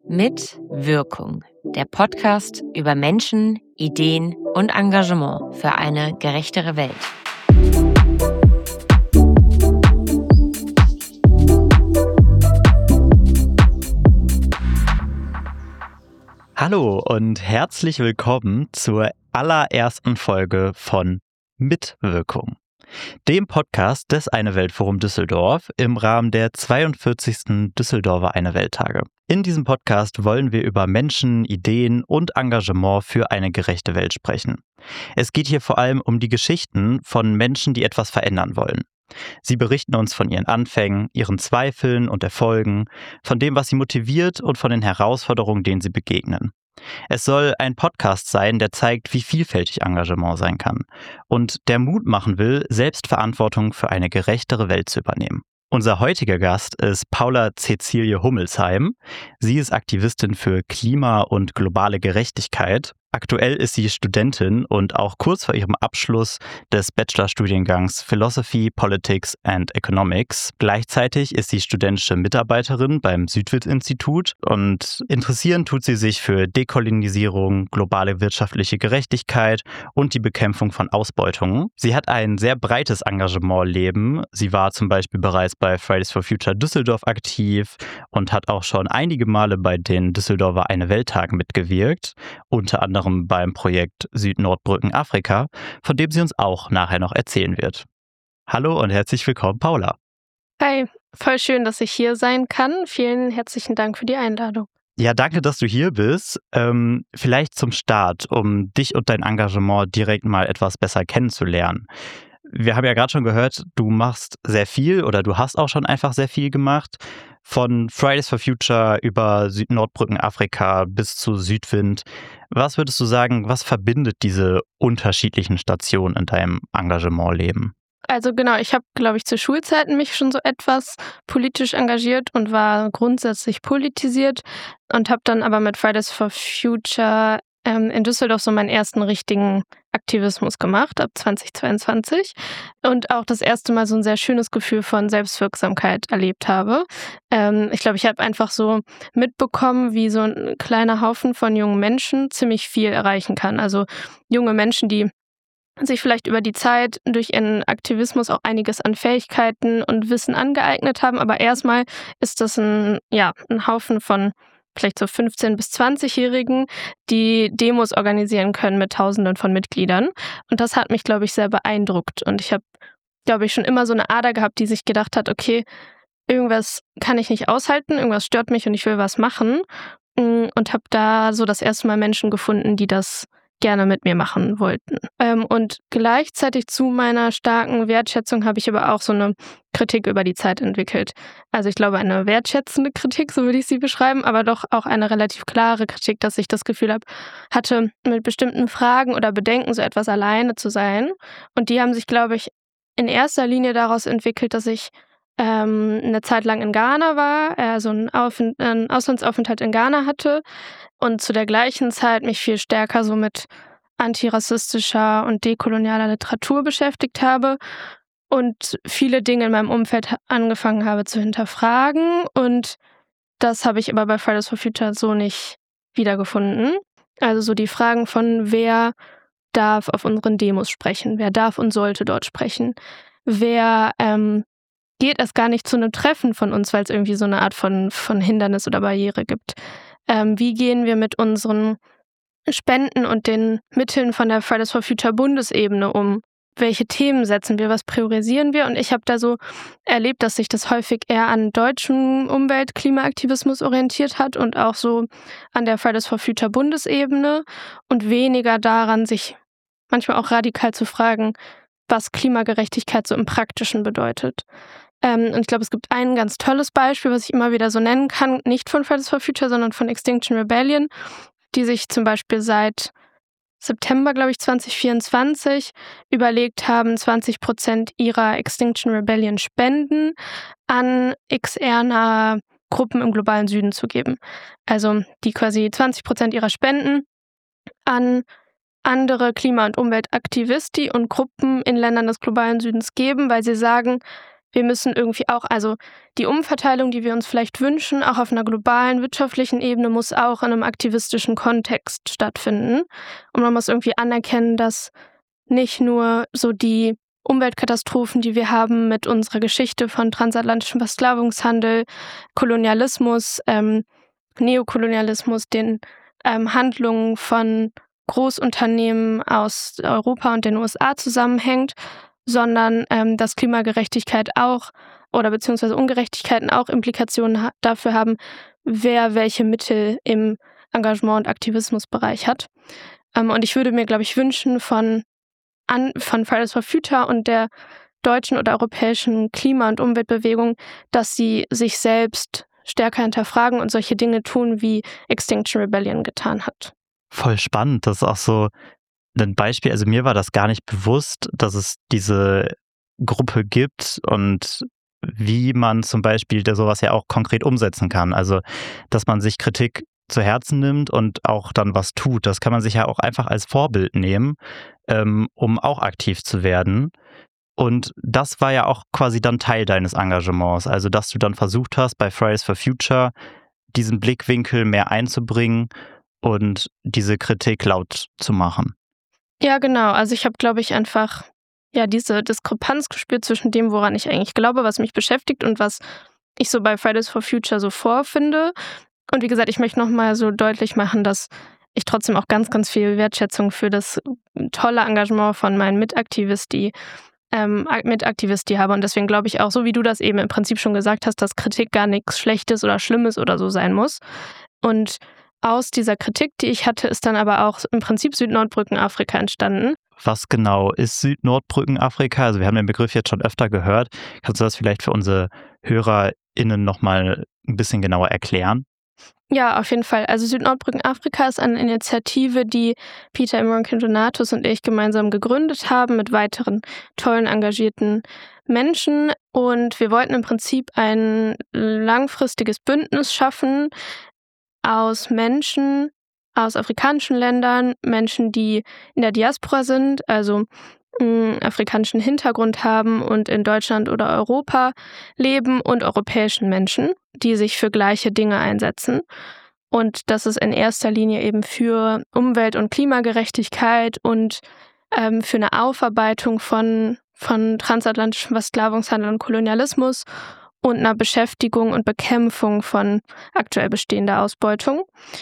Mit Wirkung, der Podcast über Menschen, Ideen und Engagement für eine gerechtere Welt. Hallo und herzlich willkommen zur allerersten Folge von Mitwirkung, dem Podcast des Eine-Welt-Forum Düsseldorf im Rahmen der 42. Düsseldorfer Eine-Welt-Tage. In diesem Podcast wollen wir über Menschen, Ideen und Engagement für eine gerechte Welt sprechen. Es geht hier vor allem um die Geschichten von Menschen, die etwas verändern wollen. Sie berichten uns von ihren Anfängen, ihren Zweifeln und Erfolgen, von dem, was sie motiviert und von den Herausforderungen, denen sie begegnen. Es soll ein Podcast sein, der zeigt, wie vielfältig Engagement sein kann und der Mut machen will, selbst Verantwortung für eine gerechtere Welt zu übernehmen. Unser heutiger Gast ist Paula Cäcilie Hummelsheim. Sie ist Aktivistin für Klima- und globale Gerechtigkeit. Aktuell ist sie Studentin und auch kurz vor ihrem Abschluss des Bachelorstudiengangs Philosophy, Politics and Economics. Gleichzeitig ist sie studentische Mitarbeiterin beim Südwitz-Institut und interessieren tut sie sich für Dekolonisierung, globale wirtschaftliche Gerechtigkeit und die Bekämpfung von Ausbeutungen. Sie hat ein sehr breites Engagementleben. Sie war zum Beispiel bereits bei Fridays for Future Düsseldorf aktiv und hat auch schon einige Male bei den Düsseldorfer Eine-Welt-Tagen mitgewirkt, unter anderem beim Projekt Süd-Nord-Brücken Afrika, von dem sie uns auch nachher noch erzählen wird. Hallo und herzlich willkommen, Paula. Hi, voll schön, dass ich hier sein kann. Vielen herzlichen Dank für die Einladung. Ja, danke, dass du hier bist. Vielleicht zum Start, um dich und dein Engagement direkt mal etwas besser kennenzulernen. Wir haben ja gerade schon gehört, du machst sehr viel oder du hast auch schon einfach sehr viel gemacht. Von Fridays for Future über Süd-Nord-Brücken Afrika bis zu Südwind. Was würdest du sagen, was verbindet diese unterschiedlichen Stationen in deinem Engagementleben? Also genau, ich habe, glaube ich, zu Schulzeiten mich schon so etwas politisch engagiert und war grundsätzlich politisiert und habe dann aber mit Fridays for Future in Düsseldorf so meinen ersten richtigen Aktivismus gemacht, ab 2022. Und auch das erste Mal so ein sehr schönes Gefühl von Selbstwirksamkeit erlebt habe. Ich glaube, ich habe einfach so mitbekommen, wie so ein kleiner Haufen von jungen Menschen ziemlich viel erreichen kann. Also junge Menschen, die sich vielleicht über die Zeit durch ihren Aktivismus auch einiges an Fähigkeiten und Wissen angeeignet haben. Aber erstmal ist das ein Haufen von vielleicht so 15- bis 20-Jährigen, die Demos organisieren können mit Tausenden von Mitgliedern. Und das hat mich, glaube ich, sehr beeindruckt. Und ich habe, glaube ich, schon immer so eine Ader gehabt, die sich gedacht hat, okay, irgendwas kann ich nicht aushalten, irgendwas stört mich und ich will was machen. Und habe da so das erste Mal Menschen gefunden, die das gerne mit mir machen wollten. Und gleichzeitig zu meiner starken Wertschätzung habe ich aber auch so eine Kritik über die Zeit entwickelt. Also ich glaube, eine wertschätzende Kritik, so würde ich sie beschreiben, aber doch auch eine relativ klare Kritik, dass ich das Gefühl hatte, mit bestimmten Fragen oder Bedenken so etwas alleine zu sein. Und die haben sich, glaube ich, in erster Linie daraus entwickelt, dass ich eine Zeit lang in Ghana war, so einen Auslandsaufenthalt in Ghana hatte und zu der gleichen Zeit mich viel stärker so mit antirassistischer und dekolonialer Literatur beschäftigt habe und viele Dinge in meinem Umfeld angefangen habe zu hinterfragen. Und das habe ich aber bei Fridays for Future so nicht wiedergefunden. Also so die Fragen von, wer darf auf unseren Demos sprechen, wer darf und sollte dort sprechen, wer geht es gar nicht zu einem Treffen von uns, weil es irgendwie so eine Art von Hindernis oder Barriere gibt. Wie gehen wir mit unseren Spenden und den Mitteln von der Fridays for Future Bundesebene um? Welche Themen setzen wir, was priorisieren wir? Und ich habe da so erlebt, dass sich das häufig eher an deutschem Umwelt-Klimaaktivismus orientiert hat und auch so an der Fridays for Future Bundesebene und weniger daran, sich manchmal auch radikal zu fragen, was Klimagerechtigkeit so im Praktischen bedeutet. Und ich glaube, es gibt ein ganz tolles Beispiel, was ich immer wieder so nennen kann, nicht von Fridays for Future, sondern von Extinction Rebellion, die sich zum Beispiel seit September, glaube ich, 2024 überlegt haben, 20% ihrer Extinction Rebellion Spenden an XR-nahe Gruppen im globalen Süden zu geben. Also die quasi 20% ihrer Spenden an andere Klima- und Umweltaktivisti und Gruppen in Ländern des globalen Südens geben, weil sie sagen, wir müssen irgendwie auch, also die Umverteilung, die wir uns vielleicht wünschen, auch auf einer globalen wirtschaftlichen Ebene, muss auch in einem aktivistischen Kontext stattfinden. Und man muss irgendwie anerkennen, dass nicht nur so die Umweltkatastrophen, die wir haben mit unserer Geschichte von transatlantischem Versklavungshandel, Kolonialismus, Neokolonialismus, den Handlungen von Großunternehmen aus Europa und den USA zusammenhängt, sondern dass Klimagerechtigkeit auch oder beziehungsweise Ungerechtigkeiten auch Implikationen dafür haben, wer welche Mittel im Engagement- und Aktivismusbereich hat. Und ich würde mir, glaube ich, wünschen von Fridays for Future und der deutschen oder europäischen Klima- und Umweltbewegung, dass sie sich selbst stärker hinterfragen und solche Dinge tun, wie Extinction Rebellion getan hat. Voll spannend. Das ist auch so ein Beispiel. Also mir war das gar nicht bewusst, dass es diese Gruppe gibt und wie man zum Beispiel sowas ja auch konkret umsetzen kann. Also, dass man sich Kritik zu Herzen nimmt und auch dann was tut. Das kann man sich ja auch einfach als Vorbild nehmen, um auch aktiv zu werden. Und das war ja auch quasi dann Teil deines Engagements. Also, dass du dann versucht hast, bei Fridays for Future diesen Blickwinkel mehr einzubringen und diese Kritik laut zu machen. Ja, genau. Also ich habe, glaube ich, einfach diese Diskrepanz gespürt zwischen dem, woran ich eigentlich glaube, was mich beschäftigt und was ich so bei Fridays for Future so vorfinde. Und wie gesagt, ich möchte nochmal so deutlich machen, dass ich trotzdem auch ganz, ganz viel Wertschätzung für das tolle Engagement von meinen Mitaktivisti habe. Und deswegen glaube ich auch, so wie du das eben im Prinzip schon gesagt hast, dass Kritik gar nichts Schlechtes oder Schlimmes oder so sein muss. Und aus dieser Kritik, die ich hatte, ist dann aber auch im Prinzip Süd-Nord-Brücken-Afrika entstanden. Was genau ist Süd-Nord-Brücken-Afrika? Also wir haben den Begriff jetzt schon öfter gehört. Kannst du das vielleicht für unsere HörerInnen nochmal ein bisschen genauer erklären? Ja, auf jeden Fall. Also Süd-Nord-Brücken-Afrika ist eine Initiative, die Peter Imran-Donatus und ich gemeinsam gegründet haben mit weiteren tollen, engagierten Menschen. Und wir wollten im Prinzip ein langfristiges Bündnis schaffen aus Menschen aus afrikanischen Ländern, Menschen, die in der Diaspora sind, also afrikanischen Hintergrund haben und in Deutschland oder Europa leben, und europäischen Menschen, die sich für gleiche Dinge einsetzen. Und das ist in erster Linie eben für Umwelt- und Klimagerechtigkeit und für eine Aufarbeitung von transatlantischem Versklavungshandel und Kolonialismus und einer Beschäftigung und Bekämpfung von aktuell bestehender Ausbeutung.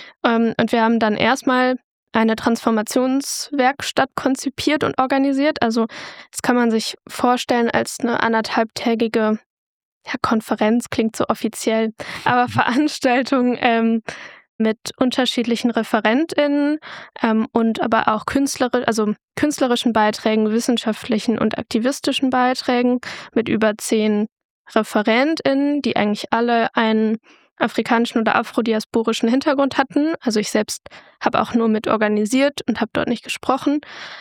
Und wir haben dann erstmal eine Transformationswerkstatt konzipiert und organisiert. Also das kann man sich vorstellen als eine 1,5-tägige Konferenz, klingt so offiziell, aber Veranstaltung mit unterschiedlichen ReferentInnen und aber auch künstlerischen Beiträgen, wissenschaftlichen und aktivistischen Beiträgen mit über 10 ReferentInnen, die eigentlich alle einen afrikanischen oder afrodiasporischen Hintergrund hatten. Also ich selbst habe auch nur mit organisiert und habe dort nicht gesprochen.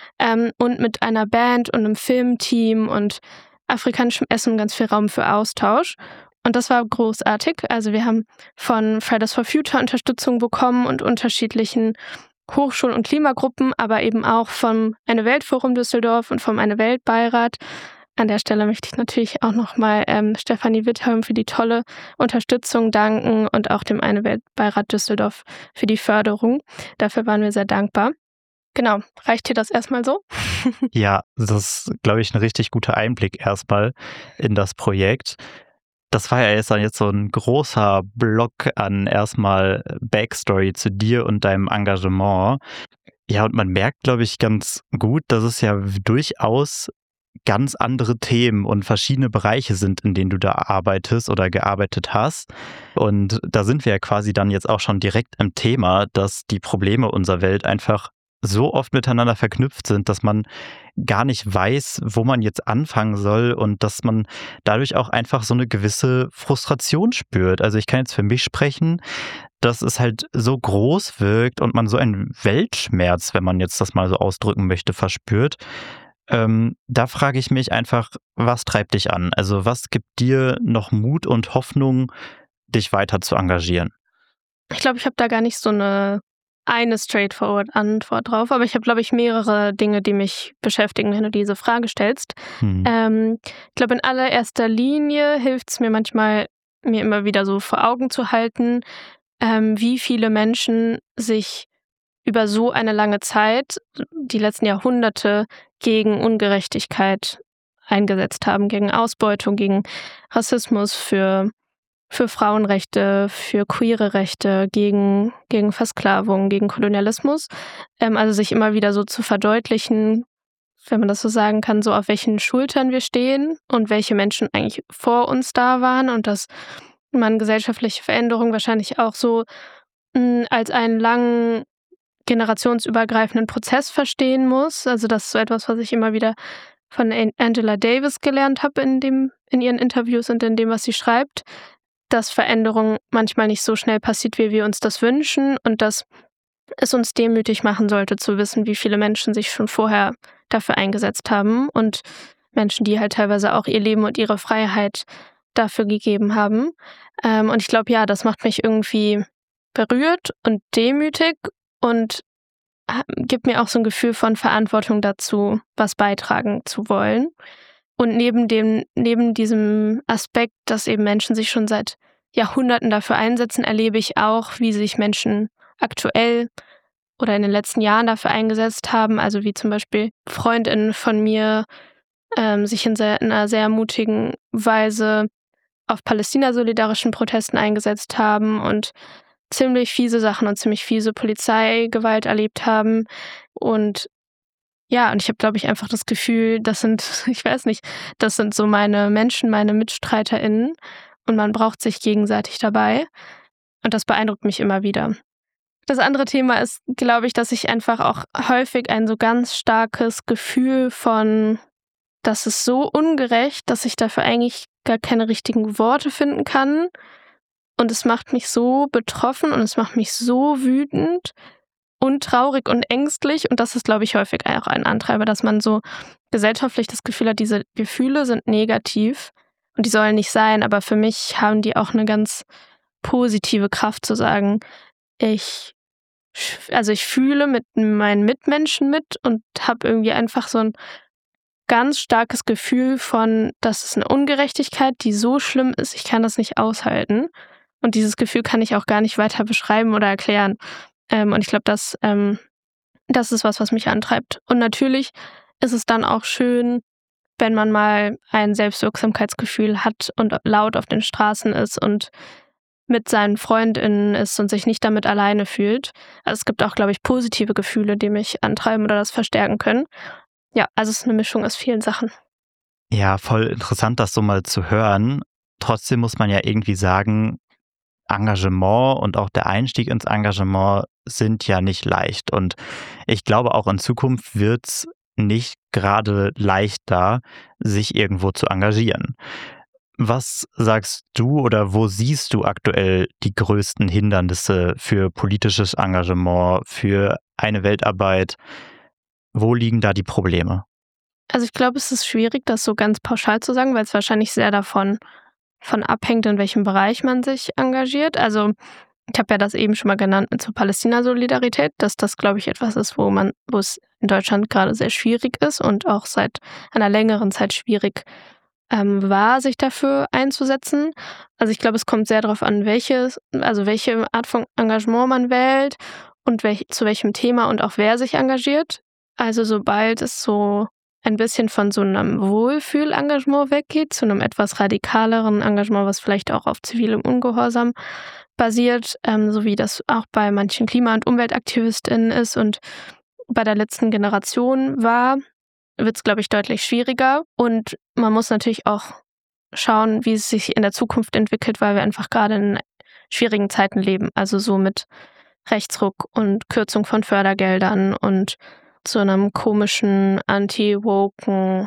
Und mit einer Band und einem Filmteam und afrikanischem Essen ganz viel Raum für Austausch. Und das war großartig. Also wir haben von Fridays for Future Unterstützung bekommen und unterschiedlichen Hochschul- und Klimagruppen, aber eben auch vom Eine-Welt-Forum Düsseldorf und vom Eine-Welt-Beirat. An der Stelle möchte ich natürlich auch nochmal Stefanie Wittholm für die tolle Unterstützung danken und auch dem Eine-Welt-Beirat Düsseldorf für die Förderung. Dafür waren wir sehr dankbar. Genau, reicht dir das erstmal so? Ja, das ist, glaube ich, ein richtig guter Einblick erstmal in das Projekt. Das war ja jetzt so ein großer Block an erstmal Backstory zu dir und deinem Engagement. Ja, und man merkt, glaube ich, ganz gut, dass es ja durchaus ganz andere Themen und verschiedene Bereiche sind, in denen du da arbeitest oder gearbeitet hast. Und da sind wir ja quasi dann jetzt auch schon direkt im Thema, dass die Probleme unserer Welt einfach so oft miteinander verknüpft sind, dass man gar nicht weiß, wo man jetzt anfangen soll und dass man dadurch auch einfach so eine gewisse Frustration spürt. Also ich kann jetzt für mich sprechen, dass es halt so groß wirkt und man so einen Weltschmerz, wenn man jetzt das mal so ausdrücken möchte, verspürt. Da frage ich mich einfach, was treibt dich an? Also was gibt dir noch Mut und Hoffnung, dich weiter zu engagieren? Ich glaube, ich habe da gar nicht so eine eine straightforward Antwort drauf, aber ich habe, glaube ich, mehrere Dinge, die mich beschäftigen, wenn du diese Frage stellst. Ich glaube, in allererster Linie hilft es mir manchmal, mir immer wieder so vor Augen zu halten, wie viele Menschen sich über so eine lange Zeit, die letzten Jahrhunderte, gegen Ungerechtigkeit eingesetzt haben, gegen Ausbeutung, gegen Rassismus, für Frauenrechte, für queere Rechte, gegen Versklavung, gegen Kolonialismus. Also sich immer wieder so zu verdeutlichen, wenn man das so sagen kann, so auf welchen Schultern wir stehen und welche Menschen eigentlich vor uns da waren und dass man gesellschaftliche Veränderungen wahrscheinlich auch so als einen langen generationsübergreifenden Prozess verstehen muss. Also das ist so etwas, was ich immer wieder von Angela Davis gelernt habe in ihren Interviews und in dem, was sie schreibt, dass Veränderung manchmal nicht so schnell passiert, wie wir uns das wünschen und dass es uns demütig machen sollte, zu wissen, wie viele Menschen sich schon vorher dafür eingesetzt haben und Menschen, die halt teilweise auch ihr Leben und ihre Freiheit dafür gegeben haben. Und ich glaube, ja, das macht mich irgendwie berührt und demütig und gibt mir auch so ein Gefühl von Verantwortung dazu, was beitragen zu wollen. Und neben diesem Aspekt, dass eben Menschen sich schon seit Jahrhunderten dafür einsetzen, erlebe ich auch, wie sich Menschen aktuell oder in den letzten Jahren dafür eingesetzt haben. Also wie zum Beispiel FreundInnen von mir sich in einer sehr mutigen Weise auf Palästina-solidarischen Protesten eingesetzt haben und ziemlich fiese Sachen und ziemlich fiese Polizeigewalt erlebt haben. Und ja, und ich habe, glaube ich, einfach das Gefühl, das sind so meine Menschen, meine MitstreiterInnen und man braucht sich gegenseitig dabei. Und das beeindruckt mich immer wieder. Das andere Thema ist, glaube ich, dass ich einfach auch häufig ein so ganz starkes Gefühl von, das ist so ungerecht, dass ich dafür eigentlich gar keine richtigen Worte finden kann. Und es macht mich so betroffen und es macht mich so wütend und traurig und ängstlich. Und das ist, glaube ich, häufig auch ein Antreiber, dass man so gesellschaftlich das Gefühl hat, diese Gefühle sind negativ und die sollen nicht sein. Aber für mich haben die auch eine ganz positive Kraft zu sagen, ich fühle mit meinen Mitmenschen mit und habe irgendwie einfach so ein ganz starkes Gefühl von, das ist eine Ungerechtigkeit, die so schlimm ist, ich kann das nicht aushalten. Und dieses Gefühl kann ich auch gar nicht weiter beschreiben oder erklären. Und ich glaube, das ist was mich antreibt. Und natürlich ist es dann auch schön, wenn man mal ein Selbstwirksamkeitsgefühl hat und laut auf den Straßen ist und mit seinen FreundInnen ist und sich nicht damit alleine fühlt. Also es gibt auch, glaube ich, positive Gefühle, die mich antreiben oder das verstärken können. Ja, also es ist eine Mischung aus vielen Sachen. Ja, voll interessant, das so mal zu hören. Trotzdem muss man ja irgendwie sagen, Engagement und auch der Einstieg ins Engagement sind ja nicht leicht. Und ich glaube, auch in Zukunft wird es nicht gerade leichter, sich irgendwo zu engagieren. Was sagst du oder wo siehst du aktuell die größten Hindernisse für politisches Engagement, für eine Weltarbeit? Wo liegen da die Probleme? Also ich glaube, es ist schwierig, das so ganz pauschal zu sagen, weil es wahrscheinlich sehr davon abhängt, in welchem Bereich man sich engagiert. Also ich habe ja das eben schon mal genannt mit zur Palästina-Solidarität, dass das, glaube ich, etwas ist, wo es in Deutschland gerade sehr schwierig ist und auch seit einer längeren Zeit schwierig war, sich dafür einzusetzen. Also ich glaube, es kommt sehr darauf an, welche Art von Engagement man wählt und zu welchem Thema und auch wer sich engagiert. Also sobald es so ein bisschen von so einem Wohlfühlengagement weggeht, zu einem etwas radikaleren Engagement, was vielleicht auch auf zivilem Ungehorsam basiert, so wie das auch bei manchen Klima- und UmweltaktivistInnen ist und bei der letzten Generation war, wird es, glaube ich, deutlich schwieriger. Und man muss natürlich auch schauen, wie es sich in der Zukunft entwickelt, weil wir einfach gerade in schwierigen Zeiten leben. Also so mit Rechtsruck und Kürzung von Fördergeldern und zu einem komischen anti-woken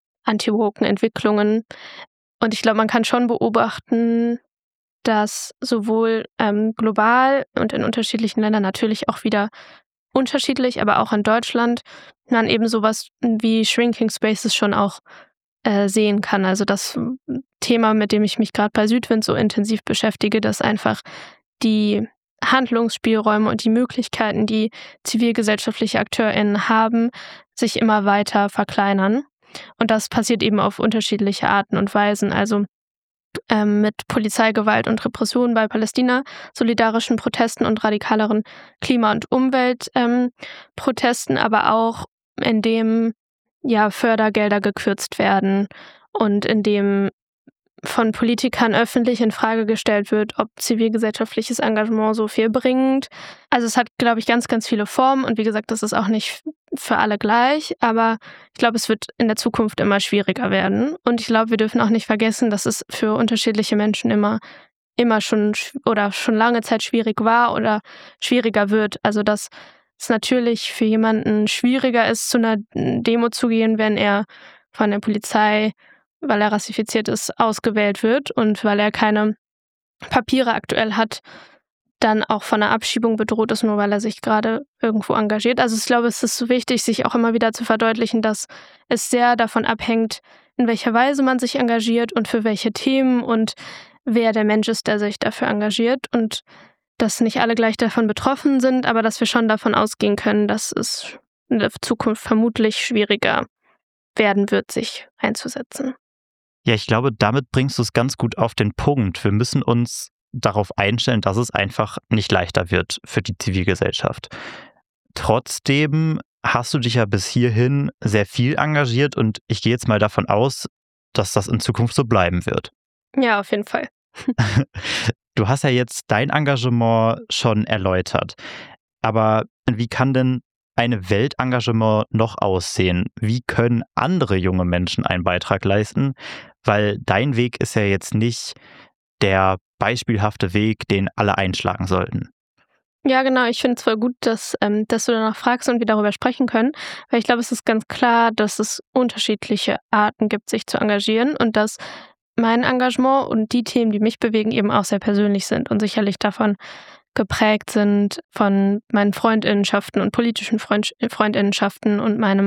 Entwicklungen. Und ich glaube, man kann schon beobachten, dass sowohl global und in unterschiedlichen Ländern natürlich auch wieder unterschiedlich, aber auch in Deutschland man eben sowas wie Shrinking Spaces schon auch sehen kann. Also das Thema, mit dem ich mich gerade bei Südwind so intensiv beschäftige, dass einfach die Handlungsspielräume und die Möglichkeiten, die zivilgesellschaftliche AkteurInnen haben, sich immer weiter verkleinern. Und das passiert eben auf unterschiedliche Arten und Weisen. Also mit Polizeigewalt und Repression bei Palästina, solidarischen Protesten und radikaleren Klima- und Umweltprotesten, aber auch indem Fördergelder gekürzt werden und indem von Politikern öffentlich in Frage gestellt wird, ob zivilgesellschaftliches Engagement so viel bringt. Also es hat, glaube ich, ganz, ganz viele Formen und wie gesagt, das ist auch nicht für alle gleich, aber ich glaube, es wird in der Zukunft immer schwieriger werden und ich glaube, wir dürfen auch nicht vergessen, dass es für unterschiedliche Menschen immer schon schon lange Zeit schwierig war oder schwieriger wird. Also dass es natürlich für jemanden schwieriger ist, zu einer Demo zu gehen, wenn er von der Polizei, weil er rassifiziert ist, ausgewählt wird und weil er keine Papiere aktuell hat, dann auch von einer Abschiebung bedroht ist, nur weil er sich gerade irgendwo engagiert. Also ich glaube, es ist so wichtig, sich auch immer wieder zu verdeutlichen, dass es sehr davon abhängt, in welcher Weise man sich engagiert und für welche Themen und wer der Mensch ist, der sich dafür engagiert und dass nicht alle gleich davon betroffen sind, aber dass wir schon davon ausgehen können, dass es in der Zukunft vermutlich schwieriger werden wird, sich einzusetzen. Ja, ich glaube, damit bringst du es ganz gut auf den Punkt. Wir müssen uns darauf einstellen, dass es einfach nicht leichter wird für die Zivilgesellschaft. Trotzdem hast du dich ja bis hierhin sehr viel engagiert und ich gehe jetzt mal davon aus, dass das in Zukunft so bleiben wird. Ja, auf jeden Fall. Du hast ja jetzt dein Engagement schon erläutert, aber wie kann denn ein Weltengagement noch aussehen? Wie können andere junge Menschen einen Beitrag leisten? Weil dein Weg ist ja jetzt nicht der beispielhafte Weg, den alle einschlagen sollten. Ja, genau. Ich finde es voll gut, dass du danach fragst und wir darüber sprechen können, weil ich glaube, es ist ganz klar, dass es unterschiedliche Arten gibt, sich zu engagieren und dass mein Engagement und die Themen, die mich bewegen, eben auch sehr persönlich sind und sicherlich davon geprägt sind von meinen Freundinnenschaften und politischen Freundinnenschaften und meinem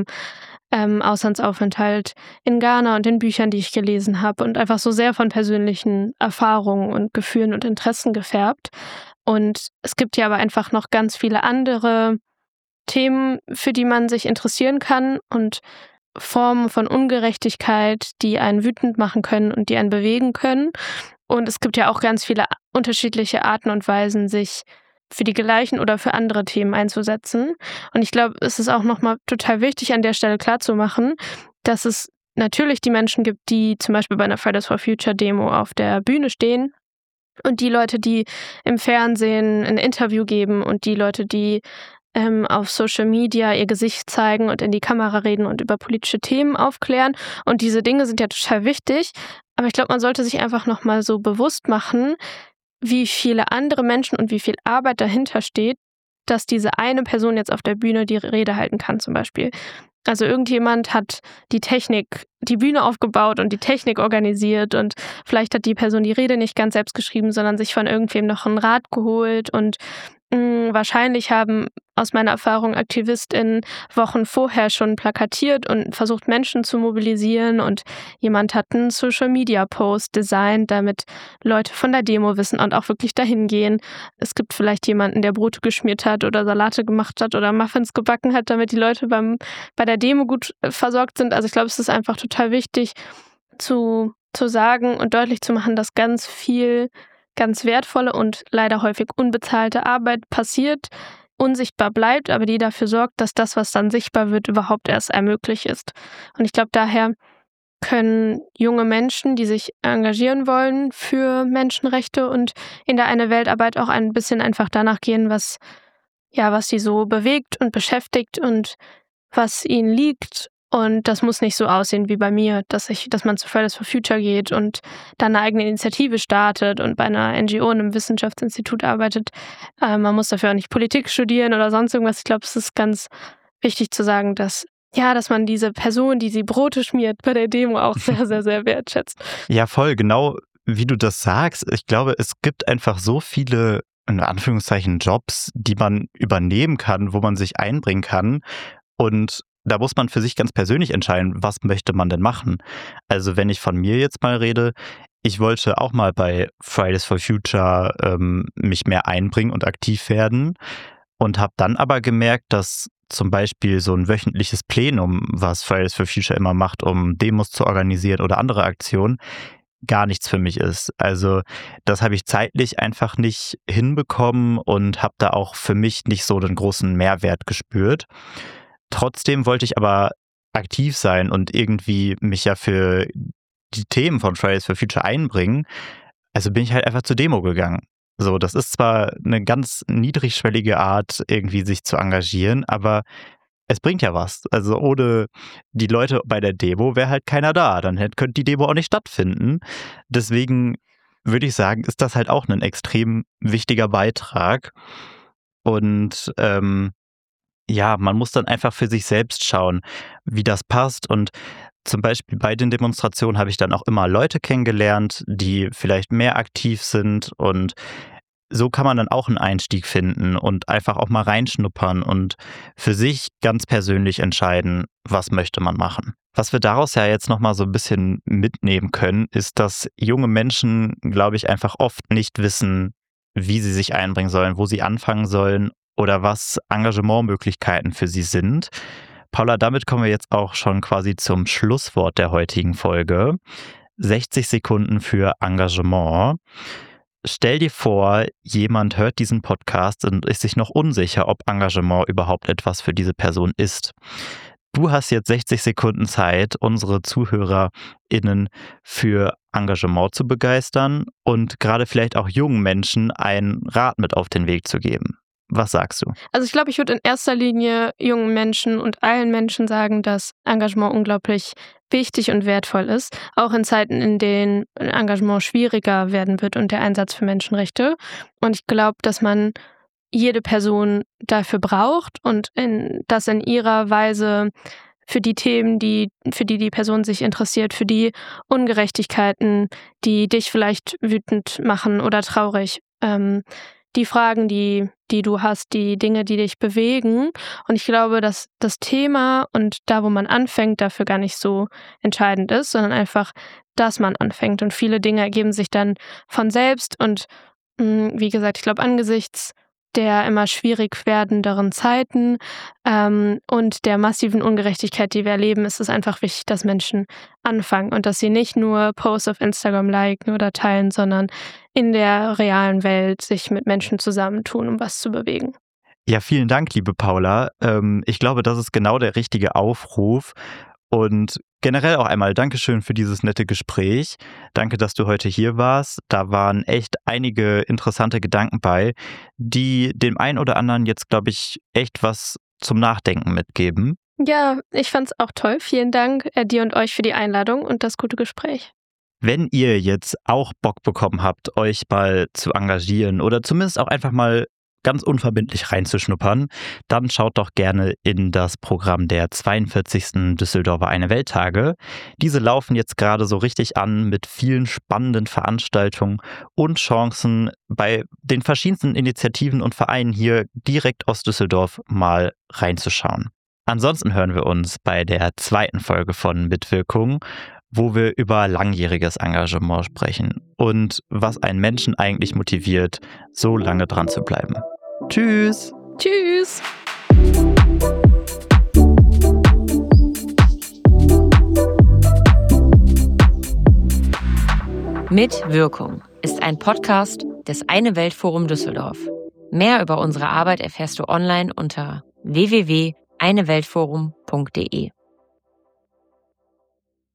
Auslandsaufenthalt in Ghana und den Büchern, die ich gelesen habe und einfach so sehr von persönlichen Erfahrungen und Gefühlen und Interessen gefärbt. Und es gibt ja aber einfach noch ganz viele andere Themen, für die man sich interessieren kann und Formen von Ungerechtigkeit, die einen wütend machen können und die einen bewegen können. Und es gibt ja auch ganz viele unterschiedliche Arten und Weisen, sich für die gleichen oder für andere Themen einzusetzen. Und ich glaube, es ist auch nochmal total wichtig, an der Stelle klarzumachen, dass es natürlich die Menschen gibt, die zum Beispiel bei einer Fridays for Future Demo auf der Bühne stehen und die Leute, die im Fernsehen ein Interview geben und die Leute, die auf Social Media ihr Gesicht zeigen und in die Kamera reden und über politische Themen aufklären. Und diese Dinge sind ja total wichtig. Aber ich glaube, man sollte sich einfach nochmal so bewusst machen, wie viele andere Menschen und wie viel Arbeit dahinter steht, dass diese eine Person jetzt auf der Bühne die Rede halten kann zum Beispiel. Also irgendjemand hat die Bühne aufgebaut und die Technik organisiert und vielleicht hat die Person die Rede nicht ganz selbst geschrieben, sondern sich von irgendwem noch einen Rat geholt und wahrscheinlich haben aus meiner Erfahrung AktivistInnen Wochen vorher schon plakatiert und versucht, Menschen zu mobilisieren und jemand hat einen Social-Media-Post designt, damit Leute von der Demo wissen und auch wirklich dahin gehen. Es gibt vielleicht jemanden, der Brote geschmiert hat oder Salate gemacht hat oder Muffins gebacken hat, damit die Leute bei der Demo gut versorgt sind. Also ich glaube, es ist einfach total wichtig zu sagen und deutlich zu machen, dass ganz viel ganz wertvolle und leider häufig unbezahlte Arbeit passiert, unsichtbar bleibt, aber die dafür sorgt, dass das, was dann sichtbar wird, überhaupt erst ermöglicht ist. Und ich glaube, daher können junge Menschen, die sich engagieren wollen für Menschenrechte und in der Eine Weltarbeit auch ein bisschen einfach danach gehen, was sie so bewegt und beschäftigt und was ihnen liegt. Und das muss nicht so aussehen wie bei mir, dass man zu Fridays for Future geht und dann eine eigene Initiative startet und bei einer NGO, einem Wissenschaftsinstitut arbeitet. Man muss dafür auch nicht Politik studieren oder sonst irgendwas. Ich glaube, es ist ganz wichtig zu sagen, dass man diese Person, die Brote schmiert, bei der Demo auch sehr, sehr, sehr wertschätzt. Ja, voll, genau wie du das sagst. Ich glaube, es gibt einfach so viele, in Anführungszeichen, Jobs, die man übernehmen kann, wo man sich einbringen kann. Und da muss man für sich ganz persönlich entscheiden, was möchte man denn machen. Also wenn ich von mir jetzt mal rede, ich wollte auch mal bei Fridays for Future mich mehr einbringen und aktiv werden und habe dann aber gemerkt, dass zum Beispiel so ein wöchentliches Plenum, was Fridays for Future immer macht, um Demos zu organisieren oder andere Aktionen, gar nichts für mich ist. Also das habe ich zeitlich einfach nicht hinbekommen und habe da auch für mich nicht so den großen Mehrwert gespürt. Trotzdem wollte ich aber aktiv sein und irgendwie mich ja für die Themen von Fridays for Future einbringen. Also bin ich halt einfach zur Demo gegangen. So, das ist zwar eine ganz niedrigschwellige Art, irgendwie sich zu engagieren, aber es bringt ja was. Also ohne die Leute bei der Demo wäre halt keiner da. Dann könnte die Demo auch nicht stattfinden. Deswegen würde ich sagen, ist das halt auch ein extrem wichtiger Beitrag. Und ja, man muss dann einfach für sich selbst schauen, wie das passt. Und zum Beispiel bei den Demonstrationen habe ich dann auch immer Leute kennengelernt, die vielleicht mehr aktiv sind. Und so kann man dann auch einen Einstieg finden und einfach auch mal reinschnuppern und für sich ganz persönlich entscheiden, was möchte man machen. Was wir daraus ja jetzt nochmal so ein bisschen mitnehmen können, ist, dass junge Menschen, glaube ich, einfach oft nicht wissen, wie sie sich einbringen sollen, wo sie anfangen sollen oder was Engagementmöglichkeiten für sie sind. Paula, damit kommen wir jetzt auch schon quasi zum Schlusswort der heutigen Folge. 60 Sekunden für Engagement. Stell dir vor, jemand hört diesen Podcast und ist sich noch unsicher, ob Engagement überhaupt etwas für diese Person ist. Du hast jetzt 60 Sekunden Zeit, unsere ZuhörerInnen für Engagement zu begeistern und gerade vielleicht auch jungen Menschen einen Rat mit auf den Weg zu geben. Was sagst du? Also ich glaube, ich würde in erster Linie jungen Menschen und allen Menschen sagen, dass Engagement unglaublich wichtig und wertvoll ist, auch in Zeiten, in denen Engagement schwieriger werden wird und der Einsatz für Menschenrechte. Und ich glaube, dass man jede Person dafür braucht und das in ihrer Weise für die Themen, für die Person sich interessiert, für die Ungerechtigkeiten, die dich vielleicht wütend machen oder traurig, die Fragen, die du hast, die Dinge, die dich bewegen. Und ich glaube, dass das Thema und da, wo man anfängt, dafür gar nicht so entscheidend ist, sondern einfach, dass man anfängt. Und viele Dinge ergeben sich dann von selbst. Und wie gesagt, ich glaube, angesichts der immer schwierig werdenderen Zeiten und der massiven Ungerechtigkeit, die wir erleben, ist es einfach wichtig, dass Menschen anfangen und dass sie nicht nur Posts auf Instagram liken oder teilen, sondern in der realen Welt sich mit Menschen zusammentun, um was zu bewegen. Ja, vielen Dank, liebe Paula. Ich glaube, das ist genau der richtige Aufruf. Und generell auch einmal Dankeschön für dieses nette Gespräch. Danke, dass du heute hier warst. Da waren echt einige interessante Gedanken bei, die dem einen oder anderen jetzt, glaube ich, echt was zum Nachdenken mitgeben. Ja, ich fand's auch toll. Vielen Dank dir und euch für die Einladung und das gute Gespräch. Wenn ihr jetzt auch Bock bekommen habt, euch mal zu engagieren oder zumindest auch einfach mal ganz unverbindlich reinzuschnuppern, dann schaut doch gerne in das Programm der 42. Düsseldorfer Eine Welttage. Diese laufen jetzt gerade so richtig an mit vielen spannenden Veranstaltungen und Chancen, bei den verschiedensten Initiativen und Vereinen hier direkt aus Düsseldorf mal reinzuschauen. Ansonsten hören wir uns bei der zweiten Folge von Mitwirkung, wo wir über langjähriges Engagement sprechen und was einen Menschen eigentlich motiviert, so lange dran zu bleiben. Tschüss! Tschüss! Mitwirkung ist ein Podcast des Eine Welt Forum Düsseldorf. Mehr über unsere Arbeit erfährst du online unter www.eineweltforum.de.